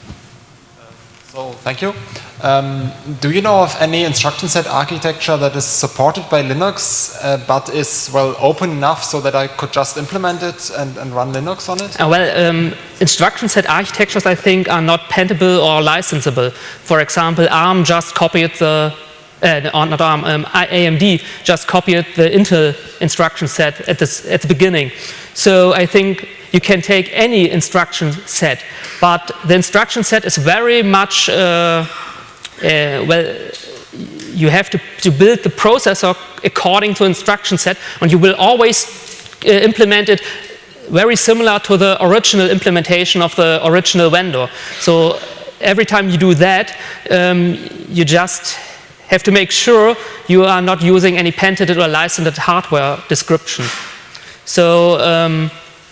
So, thank you. Um, do you know of any instruction set architecture that is supported by Linux, uh, but is, well, open enough so that I could just implement it and, and run Linux on it? Uh, well, um, instruction set architectures, I think, are not patentable or licensable. For example, ARM just copied the, uh, not ARM, um, A M D just copied the Intel instruction set at, this, at the beginning. So I think you can take any instruction set, but the instruction set is very much uh, Uh, well, you have to, to build the processor according to instruction set, and you will always uh, implement it very similar to the original implementation of the original vendor. So every time you do that, um, you just have to make sure you are not using any patented or licensed hardware description. So, um,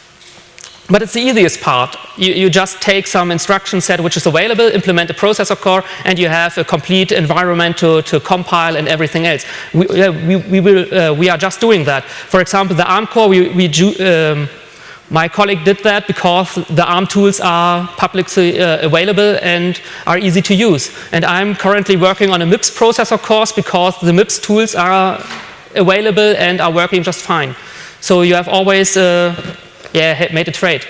but it's the easiest part. You, you just take some instruction set which is available, implement a processor core, and you have a complete environment to, to compile and everything else. We, uh, we, we, will, uh, we are just doing that. For example, the ARM core, we, we um, my colleague did that because the ARM tools are publicly uh, available and are easy to use. And I'm currently working on a MIPS processor course because the MIPS tools are available and are working just fine. So you have always uh, yeah, made a trade.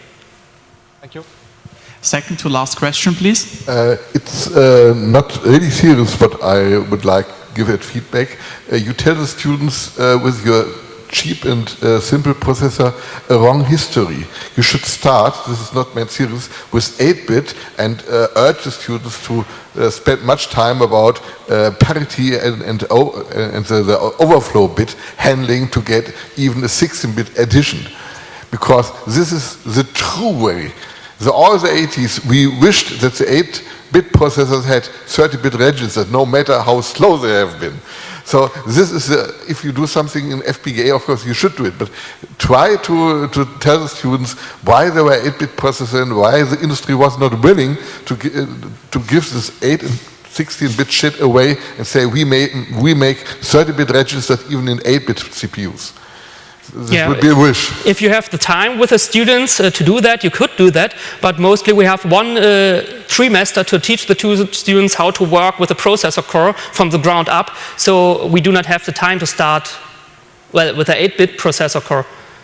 Thank you. Second to last question, please. Uh, it's uh, not really serious, but I would like to give it feedback. Uh, you tell the students uh, with your cheap and uh, simple processor a wrong history. You should start, this is not meant serious, with eight bit and uh, urge the students to uh, spend much time about uh, parity and, and, oh, and the, the overflow bit handling to get even a sixteen bit addition. Because this is the true way. The, all the eighties, we wished that the eight bit processors had thirty bit registers, no matter how slow they have been. So this is, the, if you do something in F P G A, of course you should do it, but try to, to tell the students why there were eight bit processors and why the industry was not willing to, uh, to give this eight and sixteen bit shit away and say we make, we make thirty bit registers even in eight bit C P Us. This yeah, would be a wish. If you have the time with the students uh, to do that, you could do that. But mostly we have one uh, trimester to teach the two students how to work with the processor core from the ground up. So we do not have the time to start, well, with the eight bit processor core.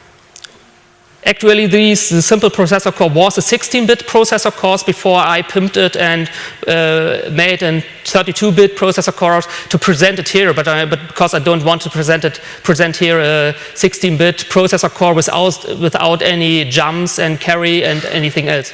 Actually, these, the simple processor core was a sixteen bit processor course before I pimped it and uh, made a thirty-two bit processor core to present it here. But, I, but because I don't want to present it, present here a sixteen bit processor core without, without any jumps and carry and anything else.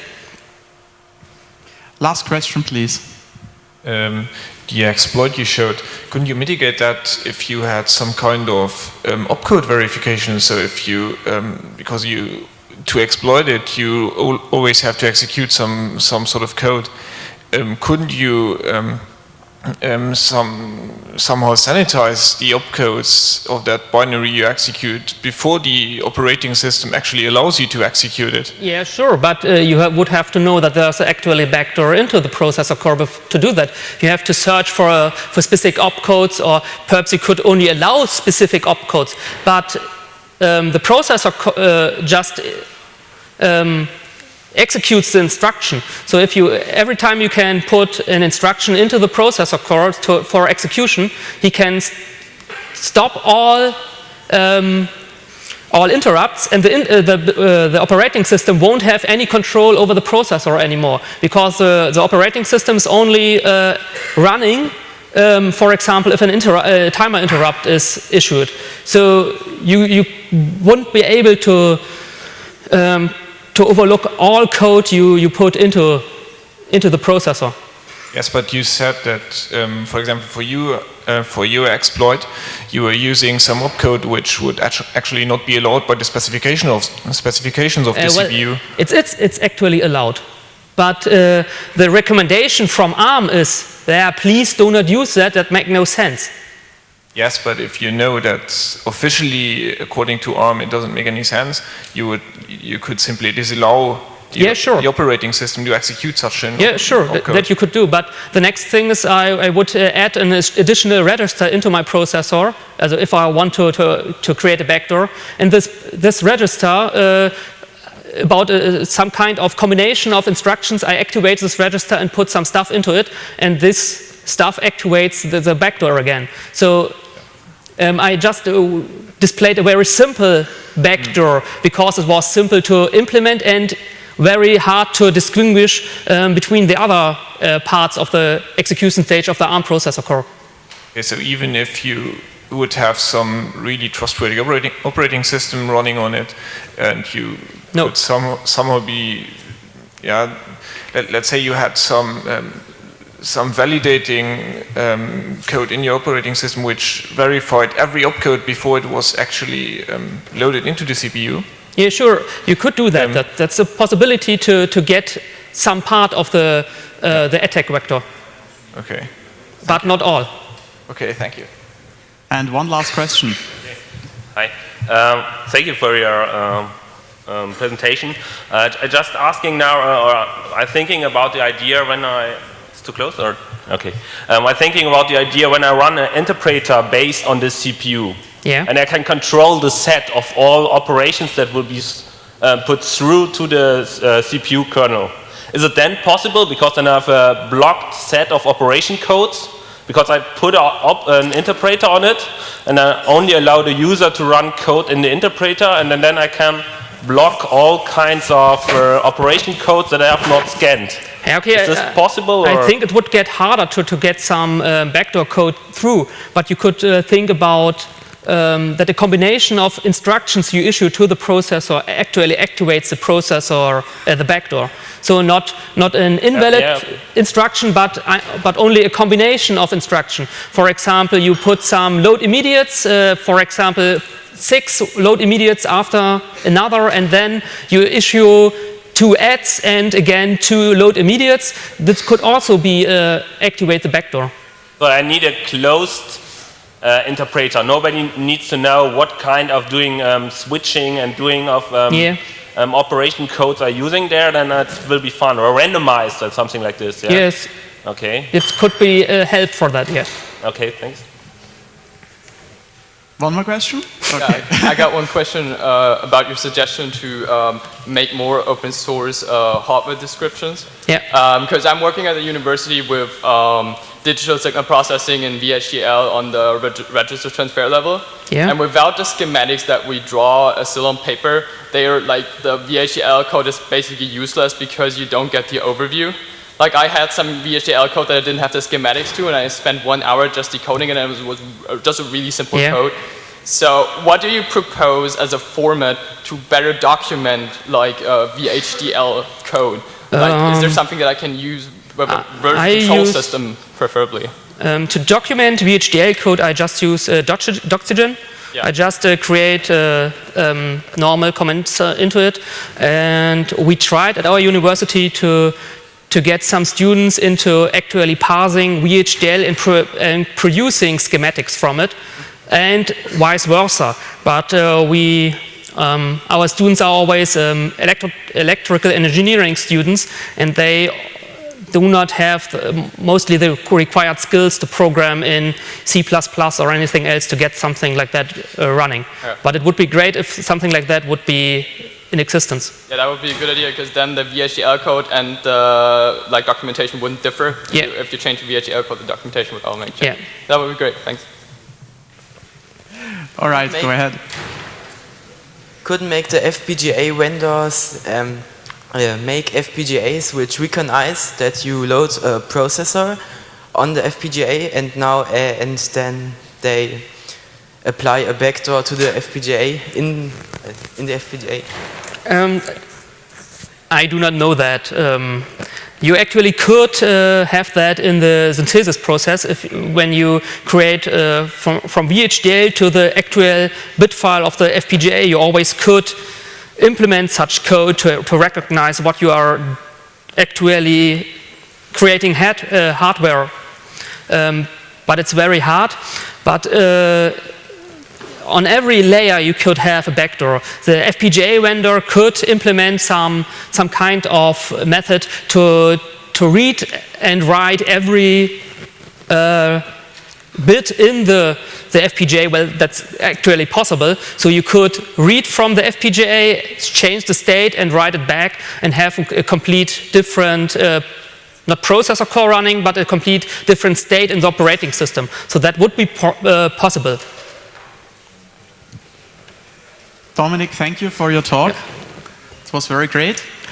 Last question, please. Um, the exploit you showed, couldn't you mitigate that if you had some kind of um, opcode verification? So if you, um, because you, to exploit it, you always have to execute some, some sort of code. Um, couldn't you um, um, some somehow sanitize the opcodes of that binary you execute before the operating system actually allows you to execute it. Yeah, sure, but uh, you ha would have to know that there's actually a backdoor into the processor core to do that. You have to search for uh, for specific opcodes, or perhaps you could only allow specific opcodes. But um, the processor co uh, just um, executes the instruction. So if you every time you can put an instruction into the processor core to, for execution, he can st stop all um, all interrupts, and the in, uh, the, uh, the operating system won't have any control over the processor anymore, because uh, the operating system is only uh, running. Um, for example, if an inter uh, timer interrupt is issued, so you you wouldn't be able to um, to overlook all code you, you put into, into the processor. Yes, but you said that, um, for example, for you, uh, for your exploit, you were using some opcode which would actu actually not be allowed by the specification of, specifications of the uh, well, C P U. It's, it's, it's actually allowed. But uh, the recommendation from ARM is, there, please do not use that, that makes no sense. Yes, but if you know that officially, according to ARM, it doesn't make any sense, you would you could simply disallow the, yeah, sure. the operating system to execute such an Yeah, sure, th that you could do. But the next thing is I, I would uh, add an additional register into my processor, as if I want to, to, to create a backdoor. And this, this register, uh, about uh, some kind of combination of instructions, I activate this register and put some stuff into it, and this stuff activates the, the backdoor again. So Um, I just uh, displayed a very simple backdoor mm. because it was simple to implement and very hard to distinguish um, between the other uh, parts of the execution stage of the ARM processor core. Okay, so even if you would have some really trustworthy operating, operating system running on it, and you no. could some, somehow be, yeah, let, let's say you had some um, some validating um, code in your operating system which verified every opcode before it was actually um, loaded into the C P U. Yeah, sure, you could do that. Um, that that's a possibility to, to get some part of the, uh, the attack vector. Okay. But not all. Okay, thank you. And one last question. Hi, um, thank you for your um, um, presentation. Uh, just asking now, uh, or I'm thinking about the idea when I too close or okay um, I'm thinking about the idea when I run an interpreter based on this C P U, yeah, and I can control the set of all operations that will be uh, put through to the uh, C P U kernel. Is it then possible, because then I have a blocked set of operation codes, because I put a, op, an interpreter on it and I only allow the user to run code in the interpreter, and then, then I can block all kinds of uh, operation codes that I have not scanned? Okay, is this uh, possible? I or? think it would get harder to, to get some uh, backdoor code through, but you could uh, think about um, that a combination of instructions you issue to the processor actually activates the processor, uh, the backdoor. So not, not an invalid yeah, yeah. instruction, but, uh, but only a combination of instruction. For example, you put some load immediates, uh, for example, six load immediates after another, and then you issue two adds and again two load immediates. This could also be uh, activate the backdoor. So I need a closed uh, interpreter. Nobody needs to know what kind of doing um, switching and doing of um, yeah. um, operation codes are using there. Then it will be fun, or randomized or something like this. Yeah? Yes. Okay. It could be uh, help for that. Yes. Okay. Thanks. One more question? Okay. Yeah, I, I got one question uh, about your suggestion to um, make more open source uh, hardware descriptions. Yeah. Because um, I'm working at the university with um, digital signal processing in V H D L on the reg register transfer level. Yeah. And without the schematics that we draw uh, still on paper, they are like the V H D L code is basically useless because you don't get the overview. Like I had some V H D L code that I didn't have the schematics to, and I spent one hour just decoding it, and it was, was just a really simple yeah. code. So what do you propose as a format to better document like uh, V H D L code? Like, um, is there something that I can use with a version I control use, system, preferably? Um, to document V H D L code, I just use uh, Doxygen. Yeah. I just uh, create uh, um, normal comments uh, into it, and we tried at our university to to get some students into actually parsing V H D L and, pro and producing schematics from it, and vice versa. But uh, we, um, our students are always um, electro electrical engineering students, and they do not have the, mostly the required skills to program in C plus plus or anything else to get something like that uh, running. Yeah. But it would be great if something like that would be in existence. Yeah, that would be a good idea, because then the V H D L code and the like documentation wouldn't differ. If, yeah. you, if you change the V H D L code, the documentation would all make yeah. change. That would be great. Thanks. All right, make, go ahead. Could make the F P G A vendors um, uh, make F P G As which recognize that you load a processor on the F P G A, and now uh, and then they apply a backdoor to the F P G A in uh, in the F P G A. Um, I do not know that. Um, you actually could uh, have that in the synthesis process if, when you create uh, from, from V H D L to the actual bit file of the F P G A, you always could implement such code to, to recognize what you are actually creating head, uh, hardware. Um, but it's very hard. But uh, on every layer you could have a backdoor. The F P G A vendor could implement some, some kind of method to, to read and write every uh, bit in the, the F P G A. Well, that's actually possible. So you could read from the F P G A, change the state and write it back, and have a complete different uh, not processor core running, but a complete different state in the operating system. So that would be po uh, possible. Dominic, thank you for your talk. It was very great.